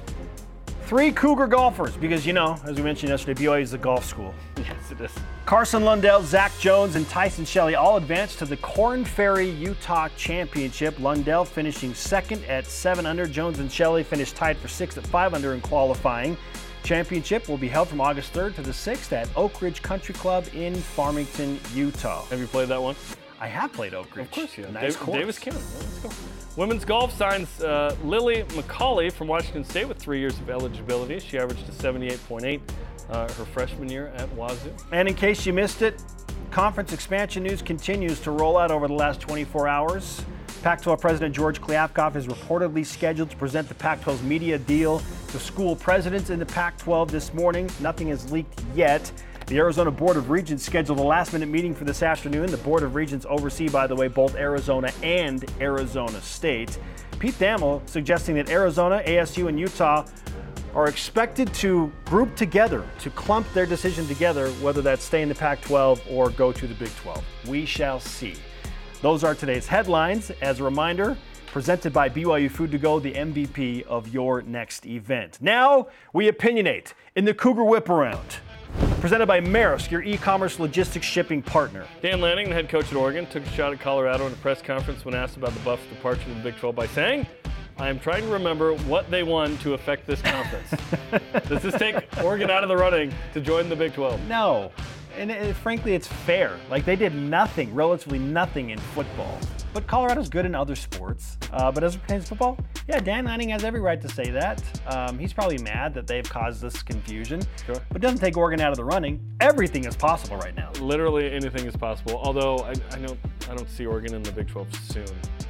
3 Cougar golfers, because you know, as we mentioned yesterday, BYU is a golf school. Yes, it is. Carson Lundell, Zach Jones, and Tyson Shelley all advanced to the Korn Ferry Utah Championship. Lundell finishing second at 7 under. Jones and Shelley finished tied for 6th at 5 under in qualifying. Championship will be held from August 3rd to the 6th at Oak Ridge Country Club in Farmington, Utah. Have you played that one? I have played Oak Ridge. Of course you have. Nice course. Davis County. Let's go. Women's golf signs Lily McCauley from Washington State with 3 years of eligibility. She averaged a 78.8 her freshman year at Wazoo. And in case you missed it, conference expansion news continues to roll out over the last 24 hours. Pac-12 President George Kliavkoff is reportedly scheduled to present the Pac-12's media deal to school presidents in the Pac-12 this morning. Nothing has leaked yet. The Arizona Board of Regents scheduled a last-minute meeting for this afternoon. The Board of Regents oversee, by the way, both Arizona and Arizona State. Pete Thamel suggesting that Arizona, ASU, and Utah are expected to group together, to clump their decision together, whether that's stay in the Pac-12 or go to the Big 12. We shall see. Those are today's headlines. As a reminder, presented by BYU Food to Go, the MVP of your next event. Now we opinionate in the Cougar Whip Around. Presented by Maersk, your e-commerce logistics shipping partner. Dan Lanning, the head coach at Oregon, took a shot at Colorado in a press conference when asked about the Buffs' departure to the Big 12 by saying, I am trying to remember what they won to affect this conference. Does this take Oregon out of the running to join the Big 12? No. And frankly, it's fair. Like, they did nothing, relatively nothing in football. But Colorado's good in other sports. But as it pertains to football, yeah, Dan Lanning has every right to say that. He's probably mad that they've caused this confusion. Sure. But it doesn't take Oregon out of the running. Everything is possible right now. Literally anything is possible. Although I don't see Oregon in the Big 12 soon.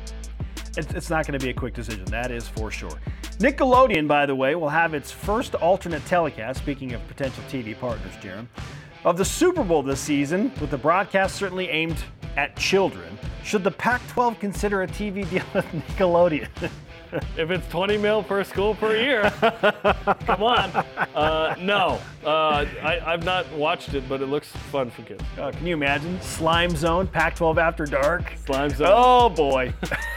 It's not going to be a quick decision, that is for sure. Nickelodeon, by the way, will have its first alternate telecast, speaking of potential TV partners, Jerem, of the Super Bowl this season, with the broadcast certainly aimed at children. Should the Pac-12 consider a TV deal with Nickelodeon? If it's $20 million per school per year, come on. No, I've not watched it, but it looks fun for kids. Can you imagine? Slime Zone, Pac-12 After Dark. Slime Zone. Oh, boy.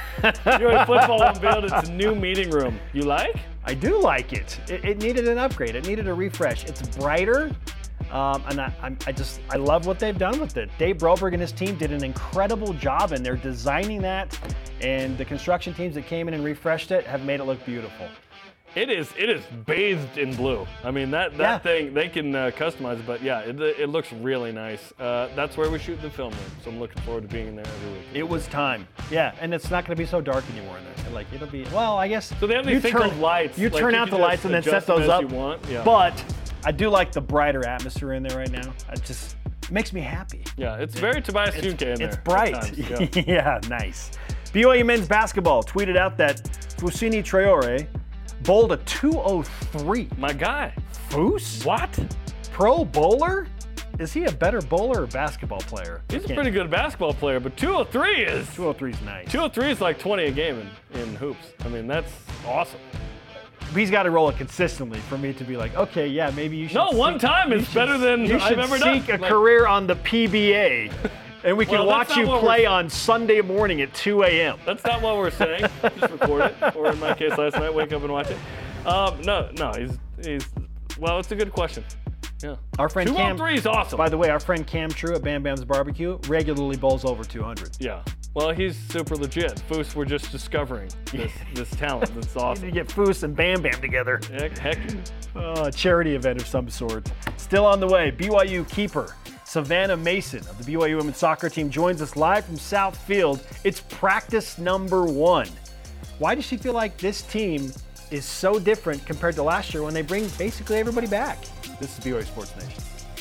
BYU football unveiled its new meeting room. You like? I do like it. It needed an upgrade. It needed a refresh. It's brighter. And I love what they've done with it. Dave Broberg and his team did an incredible job, and they're designing that. And the construction teams that came in and refreshed it have made it look beautiful. It is bathed in blue. I mean, that thing, they can customize it, but yeah, it looks really nice. That's where we shoot the film room, so I'm looking forward to being in there every week. It was time. Yeah, and it's not going to be so dark anymore in there. Like, it'll be, well, I guess. So they have these things called lights. You turn out the lights and then set those up. You want. Yeah. But I do like the brighter atmosphere in there right now. It makes me happy. Yeah, it's very Tobias Funke in there. It's bright. Times, Yeah, nice. BYU men's basketball tweeted out that Fousseyni Traore bowled a 203. My guy. Foose? What? Pro bowler? Is he a better bowler or basketball player? He's a pretty good basketball player, but 203 is... 203 is nice. 203 is like 20 a game in hoops. I mean, that's awesome. He's got to roll it consistently for me to be like, okay, yeah, maybe you should. No, one time is better than I've ever done. You should seek a career on the PBA. And we can watch you play on Sunday morning at 2 a.m. That's not what we're saying. Just record it. Or in my case, last night, wake up and watch it. No, he's. Well, it's a good question. Yeah. Our friend 203 is awesome. By the way, our friend Cam True at Bam Bam's Barbecue regularly bowls over 200. Yeah. Well, he's super legit. Foose, we're just discovering this talent. That's awesome. You get Foose and Bam Bam together. Heck. A charity event of some sort. Still on the way, BYU keeper Savannah Mason of the BYU women's soccer team joins us live from South Field. It's practice number 1. Why does she feel like this team is so different compared to last year when they bring basically everybody back? This is BYU Sports Nation.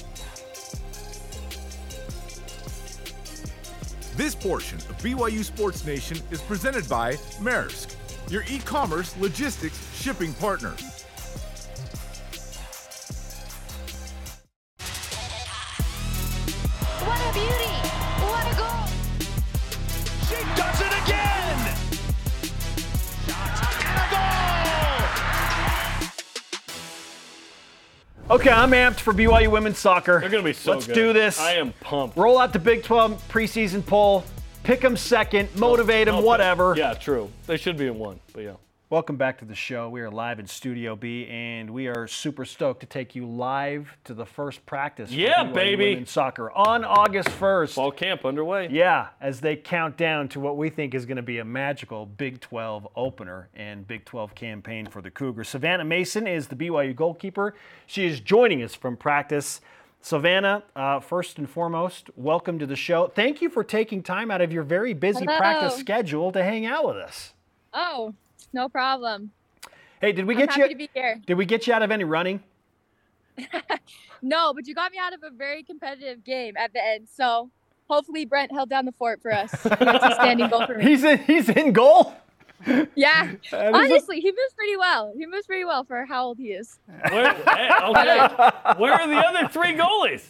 This portion of BYU Sports Nation is presented by Maersk, your e-commerce logistics shipping partner. What a beauty! What a goal! She does it again! And a goal! Okay, I'm amped for BYU women's soccer. They're going to be so Let's good. do this. I am pumped. Roll out the Big 12 preseason poll. Pick them second. Motivate them, whatever. Yeah, true. They should be in 1, but yeah. Welcome back to the show. We are live in Studio B, and we are super stoked to take you live to the first practice for BYU baby. women's soccer on August 1st. Fall camp underway. Yeah, as they count down to what we think is going to be a magical Big 12 opener and Big 12 campaign for the Cougars. Savannah Mason is the BYU goalkeeper. She is joining us from practice. Savannah, first and foremost, welcome to the show. Thank you for taking time out of your very busy practice schedule to hang out with us. Oh, no problem. Hey, did we I'm get happy you? to be here. Did we get you out of any running? No, but you got me out of a very competitive game at the end. So hopefully Brent held down the fort for us. He was a standing goal for me. He's in goal. Yeah. Honestly, he moves pretty well. He moves pretty well for how old he is. Where are the other 3 goalies?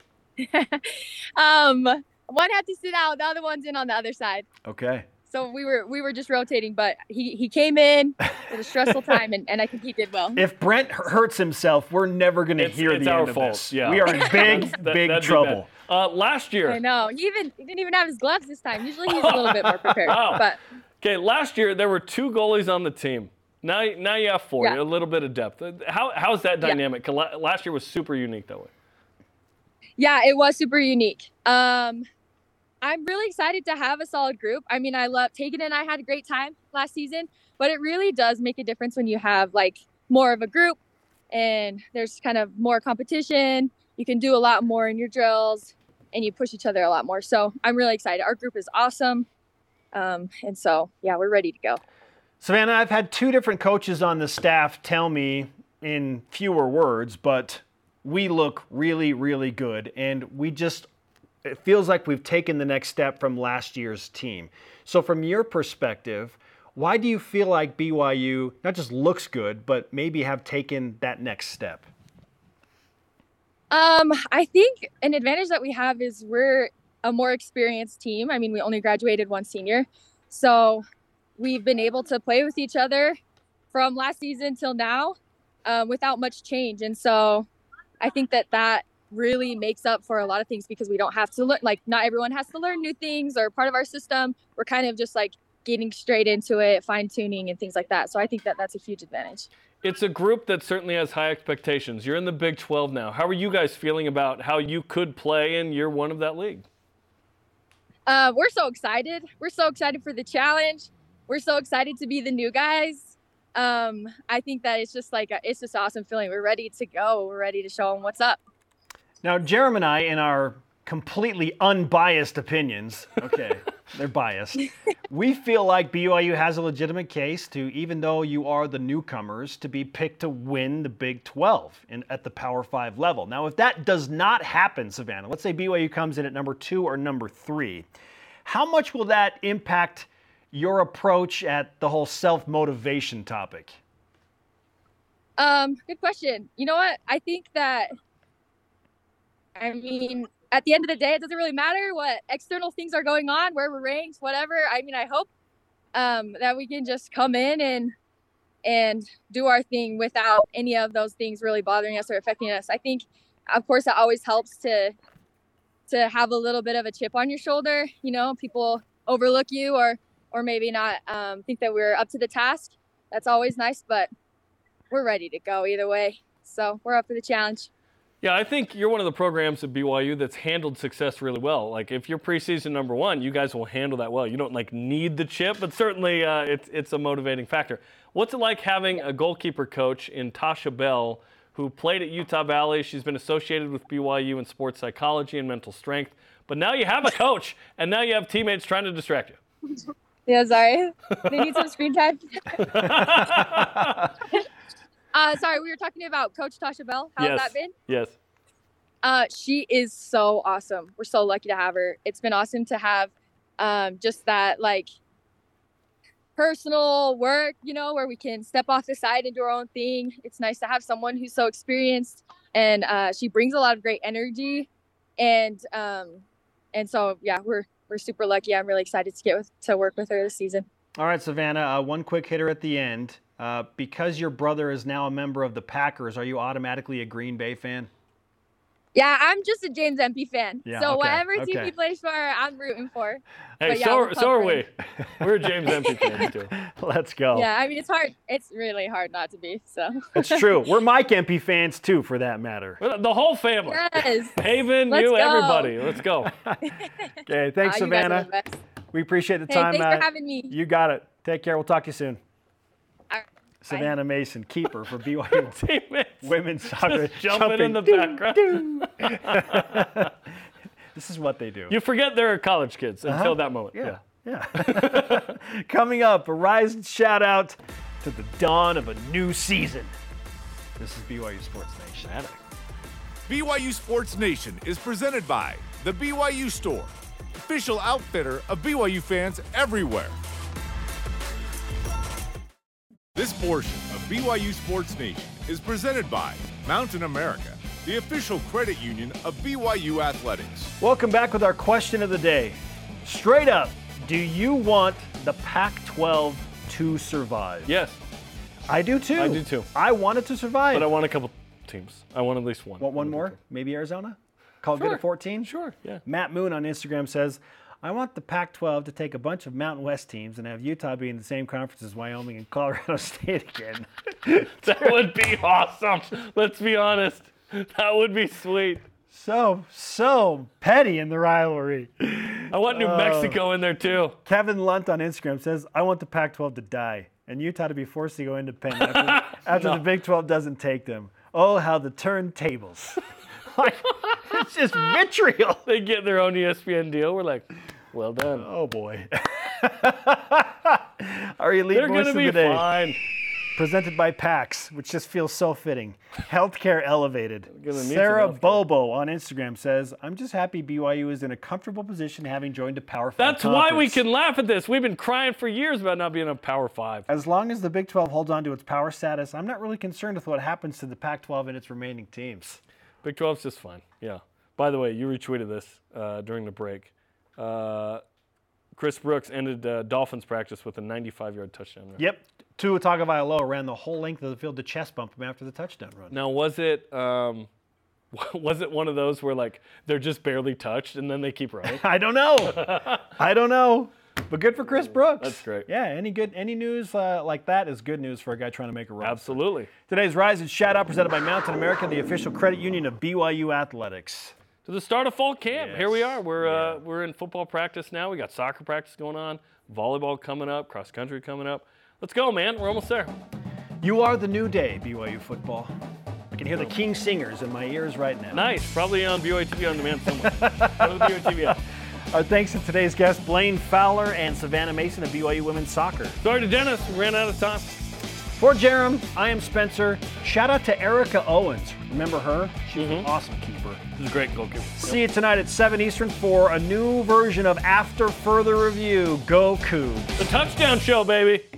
One had to sit out. The other one's in on the other side. Okay. So we were just rotating, but he came in with a stressful time, and I think he did well. If Brent hurts himself, we're never going to hear the end of this. Yeah. We are in big trouble. Last year. I know. He didn't even have his gloves this time. Usually he's a little bit more prepared. Wow. But okay, last year there were 2 goalies on the team. Now you have 4. Yeah. A little bit of depth. How's that dynamic? 'Cause last year was super unique that way. Yeah, it was super unique. I'm really excited to have a solid group. I mean, I love Tegan and I had a great time last season, but it really does make a difference when you have like more of a group and there's kind of more competition. You can do a lot more in your drills and you push each other a lot more. So I'm really excited. Our group is awesome. And so, yeah, we're ready to go. Savannah, I've had 2 different coaches on the staff tell me in fewer words, but we look really, really good. And it feels like we've taken the next step from last year's team. So from your perspective, why do you feel like BYU not just looks good, but maybe have taken that next step? I think an advantage that we have is we're a more experienced team. I mean, we only graduated 1 senior. So we've been able to play with each other from last season till now without much change. And so I think that really makes up for a lot of things because we don't have to learn, like not everyone has to learn new things or part of our system. We're kind of just like getting straight into it, fine tuning and things like that. So I think that's a huge advantage. It's a group that certainly has high expectations. You're in the Big 12 now. How are you guys feeling about how you could play in year 1 of that league? We're so excited. We're so excited for the challenge. We're so excited to be the new guys. I think that it's just like it's just awesome feeling. We're ready to go. We're ready to show them what's up. Now, Jerem and I, in our completely unbiased opinions, okay, they're biased, we feel like BYU has a legitimate case to, even though you are the newcomers, to be picked to win the Big 12 at the Power 5 level. Now, if that does not happen, Savannah, let's say BYU comes in at number 2 or number 3, how much will that impact your approach at the whole self-motivation topic? Good question. You know what? I think that, I mean, at the end of the day, it doesn't really matter what external things are going on, where we're ranked, whatever. I mean, I hope that we can just come in and do our thing without any of those things really bothering us or affecting us. I think, of course, it always helps to have a little bit of a chip on your shoulder. You know, people overlook you or maybe not think that we're up to the task. That's always nice, but we're ready to go either way. So we're up for the challenge. Yeah, I think you're one of the programs at BYU that's handled success really well. Like, if you're preseason number 1, you guys will handle that well. You don't, like, need the chip, but certainly it's a motivating factor. What's it like having a goalkeeper coach in Tasha Bell, who played at Utah Valley? She's been associated with BYU in sports psychology and mental strength. But now you have a coach, and now you have teammates trying to distract you. Yeah, sorry. They need some screen time. Sorry, we were talking about Coach Tasha Bell. How's that been? Yes. She is so awesome. We're so lucky to have her. It's been awesome to have just that, like, personal work, you know, where we can step off the side and do our own thing. It's nice to have someone who's so experienced, and she brings a lot of great energy. And so, yeah, we're super lucky. I'm really excited to get to work with her this season. All right, Savannah, one quick hitter at the end. Because your brother is now a member of the Packers, are you automatically a Green Bay fan? Yeah, I'm just a James Empey fan. Yeah, so okay, whatever team he plays for, I'm rooting for. Hey, yeah, so are we. We're James Empey fans too. Let's go. Yeah, I mean, it's hard. It's really hard not to be. So. It's true. We're Mike Empey fans too, for that matter. The whole family. Yes. Haven, Let's you, go. Everybody. Let's go. Okay, thanks, Savannah. You guys are the best. We appreciate the time. Thanks for having me. You got it. Take care. We'll talk to you soon. All right. Savannah Mason, keeper for BYU Teammates. women's soccer. Just jumping in the background. This is what they do. You forget they're college kids until that moment. Yeah. Coming up, a rise and shout out to the dawn of a new season. This is BYU Sports Nation. BYU Sports Nation is presented by the BYU Store, official outfitter of BYU fans everywhere. This portion of BYU Sports Nation is presented by Mountain America, the official credit union of BYU Athletics. Welcome back with our question of the day. Straight up, do you want the Pac-12 to survive? Yes. I do too. I do too. I want it to survive. But I want a couple teams. I want at least one. Want one more? Maybe Arizona? Call it good at 14? Sure, yeah. Matt Moon on Instagram says, I want the Pac-12 to take a bunch of Mountain West teams and have Utah be in the same conference as Wyoming and Colorado State again. That would be awesome. Let's be honest. That would be sweet. So petty in the rivalry. I want New Mexico in there too. Kevin Lunt on Instagram says, I want the Pac-12 to die and Utah to be forced to go independent after the Big 12 doesn't take them. Oh, how the turntables. Like, it's just vitriol. They get their own ESPN deal. We're like, well done. Oh, boy. Our elite They're voice going of to be the day, fine. presented by PAX, which just feels so fitting. Healthcare elevated. Gonna need Sarah some healthcare. Bobo on Instagram says, I'm just happy BYU is in a comfortable position having joined a Power 5 That's why we conference. can laugh at this. We've been crying for years about not being a Power 5. As long as the Big 12 holds on to its power status, I'm not really concerned with what happens to the Pac-12 and its remaining teams. Big 12's just fine. Yeah. By the way, you retweeted this during the break. Chris Brooks ended Dolphins practice with a 95-yard touchdown run. Yep. Tua Tagovailoa ran the whole length of the field to chest bump him after the touchdown run. Now, was it one of those where, like, they're just barely touched and then they keep running? I don't know. But good for Chris Brooks. That's great. Yeah, any news like that is good news for a guy trying to make a run. Absolutely. Today's Rise and Shout Out presented by Mountain America, the official credit union of BYU Athletics. To the start of fall camp. Yes. Here we are. We're in football practice now. We got soccer practice going on, volleyball coming up, cross country coming up. Let's go, man. We're almost there. You are the new day, BYU football. I can hear the King Singers in my ears right now. Nice. Probably on BYU TV On Demand somewhere. Go to the BYU TV app. Our thanks to today's guests, Blaine Fowler and Savannah Mason of BYU Women's Soccer. Sorry to Dennis. We ran out of time. For Jerem, I am Spencer. Shout out to Erica Owens. Remember her? She was an awesome keeper. She's a great goalkeeper. See you tonight at 7 Eastern for a new version of After Further Review. Go Cougs. The touchdown show, baby.